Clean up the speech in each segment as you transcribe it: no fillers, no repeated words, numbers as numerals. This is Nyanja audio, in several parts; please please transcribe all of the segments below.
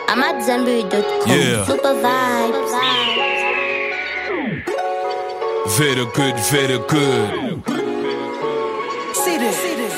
I'm at Zenberry.com. Yeah. Super vibes. Very good, very good. See this.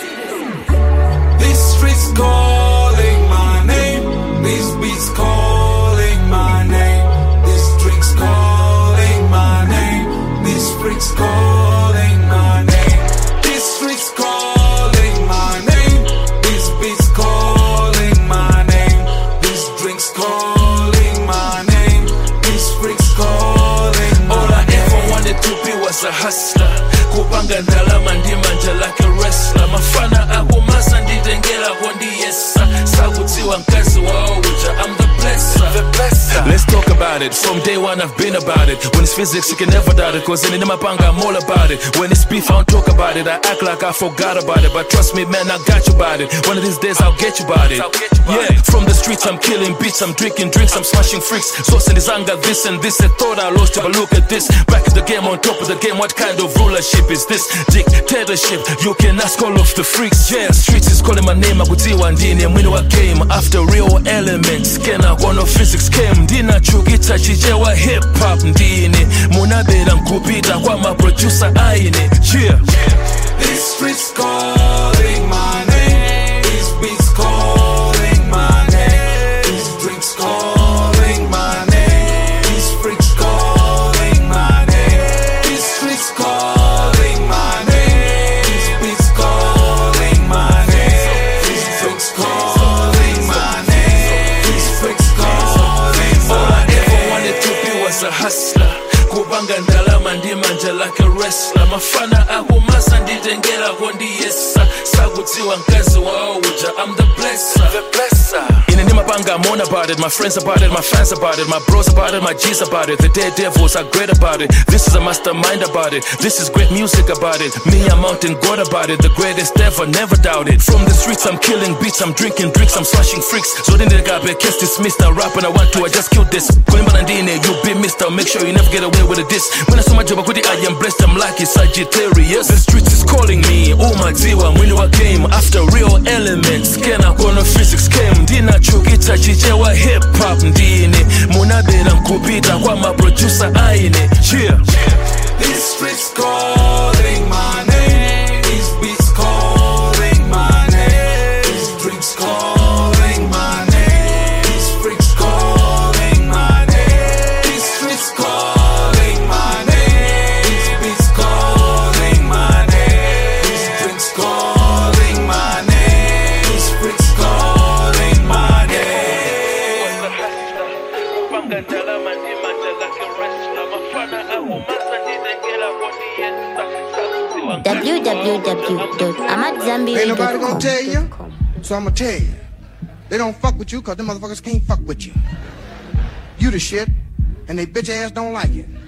These streets calling my name. These beats calling my name. These drinks calling my name. These freaks calling my name. These streets calling my name. These beats calling my name. These drinks calling my name. These freaks calling my name. All I ever wanted to be was a hustler. Kupanga ndalama ndimanja like a wrestler. Mafana akumasa ndidengela kondiyesa. Sakutiwa nkazi wao uja, I'm the blesser. Let's talk about it. From day one I've been about it. When it's physics you can never doubt it. Cause in the mapanga I'm all about it. When it's beef I don't talk about it. I act like I forgot about it. But trust me man, I got you about it. One of these days I'll get you about it. Yeah, from the streets I'm killing beats, I'm drinking drinks, I'm smashing freaks. Sauce and desanga this and this. I thought I lost it, but look at this. Back in the game, on top of the game. What kind of rulership is this? Dictatorship, you can ask all of the freaks. Yeah, streets is calling my name. I could see one day and when I came after real elements. Can I go no physics came? Dina chugita chichewa hip hop ndini. Munabera nkupita kwa ma producer aine. Yeah. These streets calling my name. These beats calling my name. These drinks calling my name. These freaks calling my name. These streets calling my name. These beats calling my name. These drinks calling my name. These freaks calling All my I ever name. wanted to be was a hustler. Kupanga ndalama ndimanja like a wrestler. Mafana akumasa ndidengela kondiyesa. Sakutiwa nkazi wao uja, I'm the blesser. In the mapanga I'm on about it. My friends about it, my fans about it. My bros about it, my G's about it. The daredevils are great about it. This is a mastermind about it. This is great music about it. Me, I'm mountain god about it. The greatest ever, never doubt it. From the streets I'm killing beats, I'm drinking drinks, I'm smashing freaks. So then the guy case dismissed. I rap and I want to, I just killed this. Kulimba Nandine, you be missed. I'll make sure you never get away with a diss. When I saw my job, I am blessed, I'm lucky, Sagittarius. The streets is calling me, oh my diwa, when I came after real elements. Can I go no physics came? Dina chugita chichewa hip hop ndini. Munabera nkupita kwa ma producer aine. Yeah. These streets calling my name. These beats calling my name. These drinks calling my name. These freaks calling my name. These streets calling my name. These beats calling my name. These drinks calling my name. These freaks calling my name. Kupanga ndalama ndimanja like a wrestler. Mafana akumasa ndidengela kondiyesa. Sakutiwa nkazi wao uja, I'm the Ain't nobody gonna tell you, www.amatzambiri.com. so I'ma tell you. They don't fuck with you cause them motherfuckers can't fuck with you. You the shit, and they bitch ass don't like it.